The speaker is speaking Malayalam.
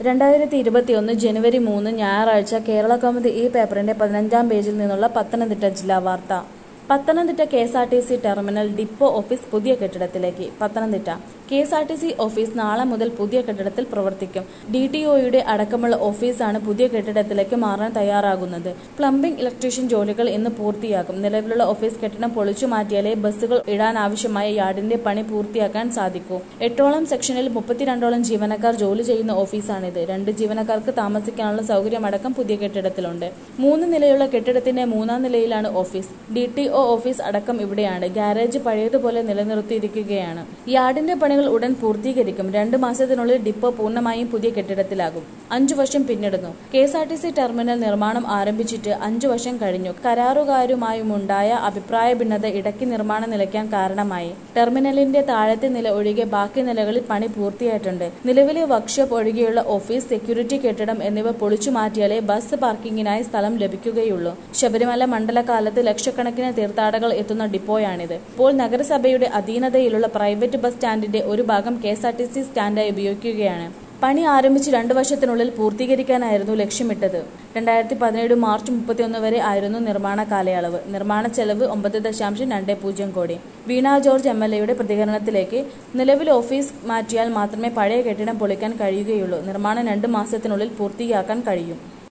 2021 ജനുവരി 3 ഞായറാഴ്ച കേരള കൗമുദി ഈ പേപ്പറിന്റെ 15-ാം പേജിൽ നിന്നുള്ള പത്തനംതിട്ട ജില്ലാ വാർത്ത. Pathanamthitta KSRTC terminal depot office പുതിയ കെട്ടിടത്തിലേക്ക്. പത്തനംതിട്ട കെ.എസ്.ആർ.ടി.സി ഓഫീസ് നാളെ മുതൽ പുതിയ കെട്ടിടത്തിൽ പ്രവർത്തിക്കും. DTOയുടെ അടക്കമുള്ള ഓഫീസാണ് പുതിയ കെട്ടിടത്തിലേക്ക് മാറാൻ തയ്യാറാകുന്നത്. പ്ലംബിംഗ്, ഇലക്ട്രീഷ്യൻ ജോലികൾ ഇന്ന് പൂർത്തിയാക്കും. നിലവിലുള്ള ഓഫീസ് കെട്ടിടം പൊളിച്ചു മാറ്റിയാലേ ബസ്സുകൾ ഇടാനാവശ്യമായ യാർഡിന്റെ പണി പൂർത്തിയാക്കാൻ സാധിക്കൂ. 8ഓളം സെക്ഷനിൽ 32ഓളം ജീവനക്കാർ ജോലി ചെയ്യുന്ന ഓഫീസാണിത്. 2 ജീവനക്കാർക്ക് താമസിക്കാനുള്ള സൗകര്യമടക്കം പുതിയ കെട്ടിടത്തിലുണ്ട്. 3 നിലയുള്ള കെട്ടിടത്തിന്റെ 3-ാം നിലയിലാണ് ഓഫീസ്. DTO ഓഫീസ് അടക്കം ഇവിടെയാണ്. ഗാരേജ് പഴയതുപോലെ നിലനിർത്തിയിരിക്കുകയാണ്. യാർഡിന്റെ പണികൾ ഉടൻ പൂർത്തീകരിക്കും. 2 മാസത്തിനുള്ളിൽ ഡിപ്പോ പൂർണ്ണമായും പുതിയ കെട്ടിടത്തിലാകും. 5 വർഷം പിന്നിടുന്നു. കെ.എസ്.ആർ.ടി.സി ടെർമിനൽ നിർമ്മാണം ആരംഭിച്ചിട്ട് 5 വർഷം കഴിഞ്ഞു. കരാറുകാരുമായുമുണ്ടായ അഭിപ്രായ ഭിന്നത ഇടയ്ക്ക് നിർമ്മാണം നിലയ്ക്കാൻ കാരണമായി. ടെർമിനലിന്റെ താഴത്തെ നില ഒഴികെ ബാക്കി നിലകളിൽ പണി പൂർത്തിയായിട്ടുണ്ട്. നിലവിലെ വർക്ക്ഷോപ്പ് ഒഴികെയുള്ള ഓഫീസ്, സെക്യൂരിറ്റി കെട്ടിടം എന്നിവ പൊളിച്ചു മാറ്റിയാലേ ബസ് പാർക്കിങ്ങിനായി സ്ഥലം ലഭിക്കുകയുള്ളൂ. ശബരിമല മണ്ഡലകാലത്ത് ലക്ഷക്കണക്കിന് തീർത്ഥാടകർ എത്തുന്ന ഡിപ്പോയാണിത്. ഇപ്പോൾ നഗരസഭയുടെ അധീനതയിലുള്ള പ്രൈവറ്റ് ബസ് സ്റ്റാൻഡിന്റെ ഒരു ഭാഗം കെ.എസ്.ആർ.ടി.സി സ്റ്റാൻഡായി ഉപയോഗിക്കുകയാണ്. പണി ആരംഭിച്ച് 2 വർഷത്തിനുള്ളിൽ പൂർത്തീകരിക്കാനായിരുന്നു ലക്ഷ്യമിട്ടത്. 2017 മാർച്ച് 31 വരെ ആയിരുന്നു നിർമ്മാണ കാലയളവ്. നിർമ്മാണ ചെലവ് 9.20 കോടി. വീണ ജോർജ് MLAയുടെ പ്രതികരണത്തിലേക്ക്, നിലവിൽ ഓഫീസ് മാറ്റിയാൽ മാത്രമേ പഴയ കെട്ടിടം പൊളിക്കാൻ കഴിയുകയുള്ളൂ. നിർമ്മാണം 2 മാസത്തിനുള്ളിൽ പൂർത്തിയാക്കാൻ കഴിയും.